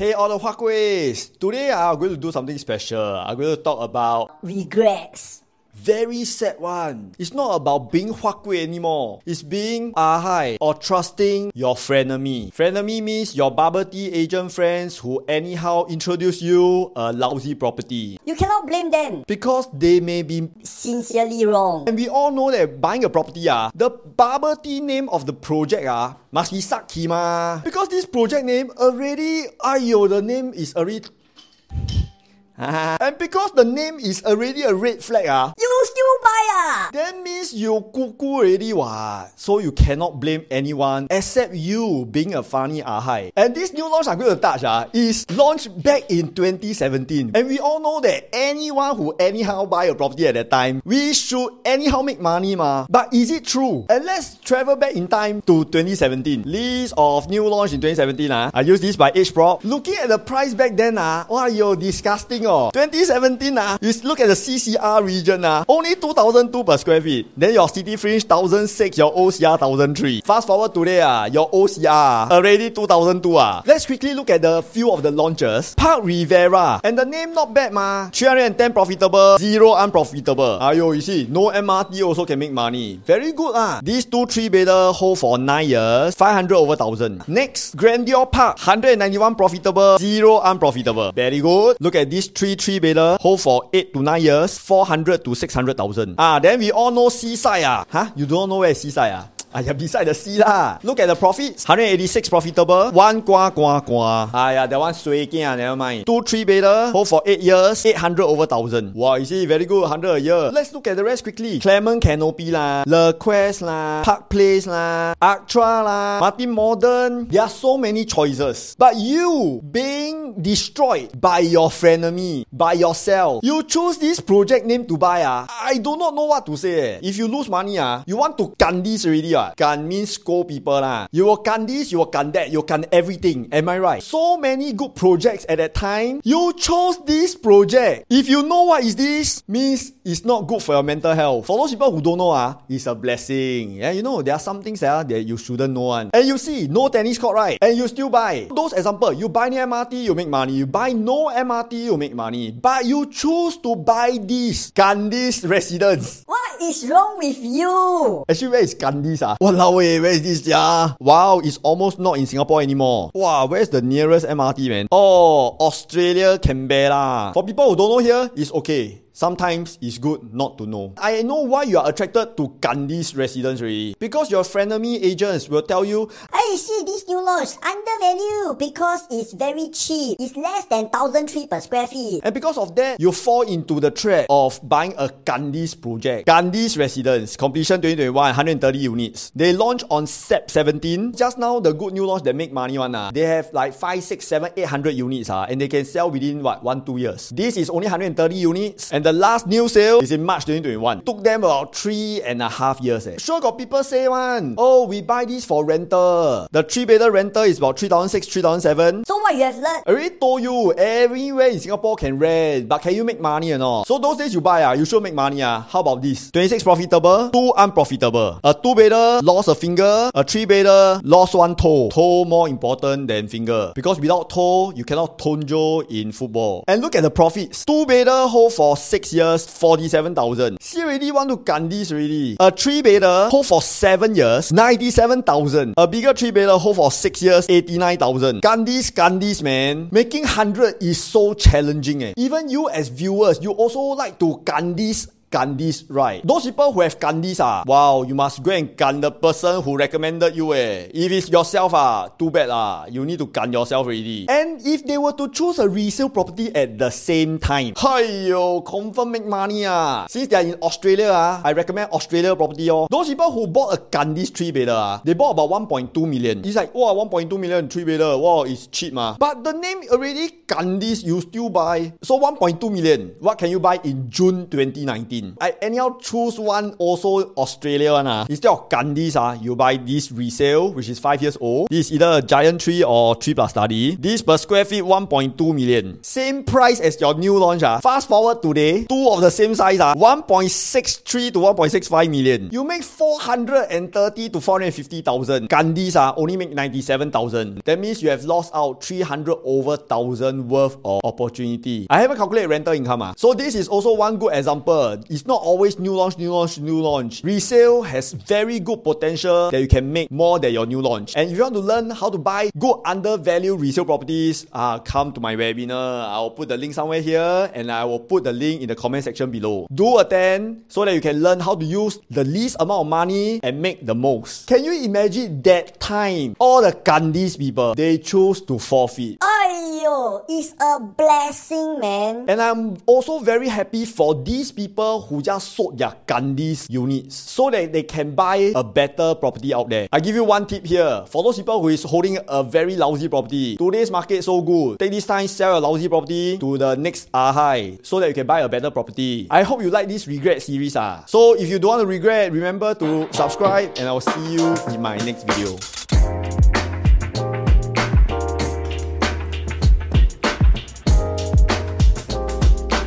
Hey all the Huakuis! Today I'm going to do something special. I'm going to talk about regrets. very sad one. It's not about being Huakui anymore. It's being ahai or trusting your frenemy. Frenemy means your bubble tea agent friends who anyhow introduce you a lousy property. You cannot blame them Because they may be sincerely wrong. and we all know that buying a property the bubble tea name of the project must be Sakhi ma. Because this project name already the name is already and because the name is already a red flag You still buy that means you cuckoo already what. So you cannot blame anyone except you being a funny ahai. And this new launch I'm going to touch is launched back in 2017. And we all know that anyone who anyhow buy a property at that time, we should anyhow make money ma. But is it true? And let's travel back in time to 2017. List of new launch in 2017 I use this by HProp. Looking at the price back then disgusting 2017 you look at the CCR region only 2,002 per square feet. Then your City Fringe 1,006, your OCR 1,003. Fast forward today your OCR already 2,002 Let's quickly look at the few of the launches. Park Rivera, and the name not bad 310 profitable, 0 unprofitable. You see, no MRT also can make money. Very good These two 3-bedder hold for 9 years, 500 over 1,000. Next, Grandeur Park, 191 profitable, 0 unprofitable. Very good. Look at this 3-bedder hold for 8 to 9 years, 400 to 600,000. Then we all know Seaside You don't know where is Seaside beside the sea Look at the profits. 186 profitable, 1 that one sui kia, never mind. 2 3-bedder, hold for 8 years, 800 over 1,000. Wow, you see, very good, 100 a year. Let's look at the rest quickly. Clement Canopy Le Quest Park Place Actra Martin Modern. There are so many choices. But you being destroyed by your frenemy, by yourself. You choose this project name to buy I do not know what to say. If you lose money you want to gun this already Gun means scold people You will gun this, you will gun that, you gun everything. Am I right? So many good projects at that time. You chose this project. If you know what is this, means it's not good for your mental health. For those people who don't know it's a blessing. You know, there are some things that you shouldn't know And you see, no tennis court right? And you still buy. Those example, you buy near MRT, you make money. You buy no MRT, you make money. But you choose to buy this Gandhis residence. What is wrong with you? Actually, where is Gandhis Walao where is this Wow, it's almost not in Singapore anymore. Wow, where's the nearest MRT man? Australia, Canberra. For people who don't know here, it's okay. Sometimes it's good not to know. I know why you are attracted to Gandhi's residence already. Because your frenemy agents will tell you, Hey, see this new launch undervalued because it's very cheap. It's less than 1,003 per square feet. And because of that, you fall into the trap of buying a Gandhi's project. Gandhi's residence, completion 2021, 130 units. They launch on Sep 17. Just now, the good new launch that make money They have like 5, 6, 7, 800 units and they can sell within 1-2 years. This is only 130 units and the last new sale is in March 2021. Took them about 3.5 years. Sure got people say we buy this for rental. The 3-bedder rental is about 3,600, 3,700. So what you have learned? I already told you, everywhere in Singapore can rent. But can you make money or not? So those days you buy you should make money How about this? 26 profitable, 2 unprofitable. A 2-bedder lost a finger. A 3-bedder lost 1 toe. Toe more important than finger. Because without toe, you cannot tonjo in football. And look at the profits. 2-bedder hold for 6 years, 47,000. See already want to gun this already. A 3-bedder hold for 7 years, 97,000. A bigger 3-bedder hold for 6 years, 89,000. Gun this man. Making 100 is so challenging Even you as viewers, you also like to gun this right. Those people who have Gandhis wow, you must go and gun the person who recommended you If it's yourself too bad you need to gun yourself already. And if they were to choose a resale property at the same time, confirm make money Since they are in Australia I recommend Australia property Those people who bought a Gandhis 3-bedder they bought about 1.2 million. It's like 1.2 million 3-bedder. Wow, it's cheap But the name already Gandhis, you still buy. So 1.2 million. What can you buy in June 2019? 2017. I anyhow choose one also Australia one. Instead of Gandhis, you buy this resale, which is 5 years old. This is either a Giant 3 or 3 plus study. This per square feet 1.2 million. Same price as your new launch. Fast forward today, two of the same size 1.63 to 1.65 million. You make 430 to 450,000. Gandhis only make 97,000. That means you have lost out 300 over thousand worth of opportunity. I haven't calculated rental income. So this is also one good example. It's not always new launch. Resale has very good potential that you can make more than your new launch. And if you want to learn how to buy good undervalued resale properties, come to my webinar. I'll put the link somewhere here and I will put the link in the comment section below. Do attend so that you can learn how to use the least amount of money and make the most. Can you imagine that time all the Gandhis people, they chose to forfeit? Aiyo, it's a blessing, man. And I'm also very happy for these people who just sold their Gandhis units so that they can buy a better property out there. I give you one tip here. For those people who is holding a very lousy property, today's market is so good. Take this time, sell your lousy property to the next high so that you can buy a better property. I hope you like this regret series. So if you don't want to regret, remember to subscribe and I'll see you in my next video.